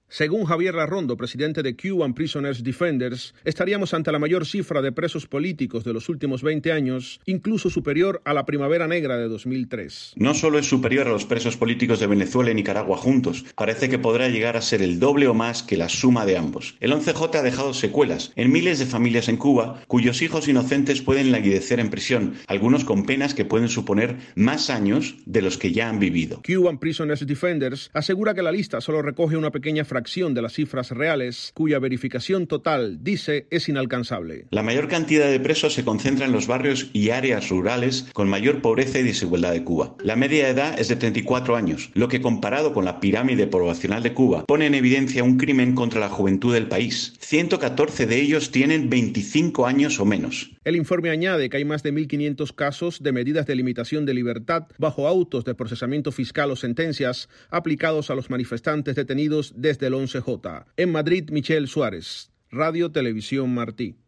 Según Javier Larrondo, presidente de Cuban Prisoners Defenders, estaríamos ante la mayor cifra de presos políticos de los últimos 20 años, incluso superior a la Primavera Negra de 2003. No solo es superior a los presos políticos de Venezuela y Nicaragua juntos, parece que podrá llegar a ser el doble o más que la suma de ambos. El 11J ha dejado secuelas en miles de familias en Cuba, cuyos hijos inocentes pueden languidecer en prisión, algunos con penas que pueden suponer más años de los que ya han vivido. Cuban Prisoners Defenders asegura que la lista solo recoge una pequeña fracción de las cifras reales, cuya verificación total, dice, es inalcanzable. La mayor cantidad de presos se concentra en los barrios y áreas rurales con mayor pobreza y desigualdad de Cuba. La media edad es de 34 años, lo que comparado con la pirámide poblacional de Cuba pone en evidencia un crimen contra la juventud del país. 114 de ellos tienen 25 años o menos. El informe añade que hay más de 1.500 casos de medidas de limitación de libertad bajo autos de procesamiento fiscal o sentencias aplicados a los manifestantes detenidos desde el 11J. En Madrid, Michel Suárez, Radio Televisión Martí.